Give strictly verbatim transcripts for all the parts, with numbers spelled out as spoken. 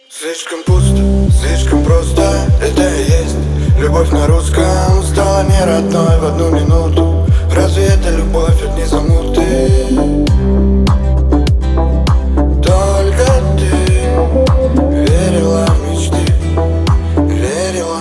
Слишком пусто, слишком просто, это и есть любовь на русском. Стала не родной в одну минуту. Разве это любовь от незамуты? Только ты верила в мечты, верила.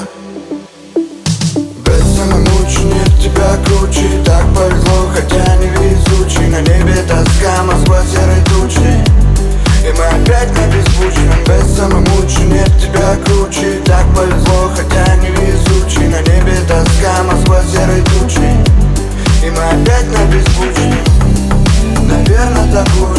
Без самомучи нет тебя круче. Так повезло, хотя не везучий. На небе тоска, Москва серой тучей, и мы опять на беззвучном. Без самомучи нет тебя круче. Так повезло, хотя не везучий. На небе тоска, Москва серой тучей, и мы опять на беззвучном. Наверное, так лучше.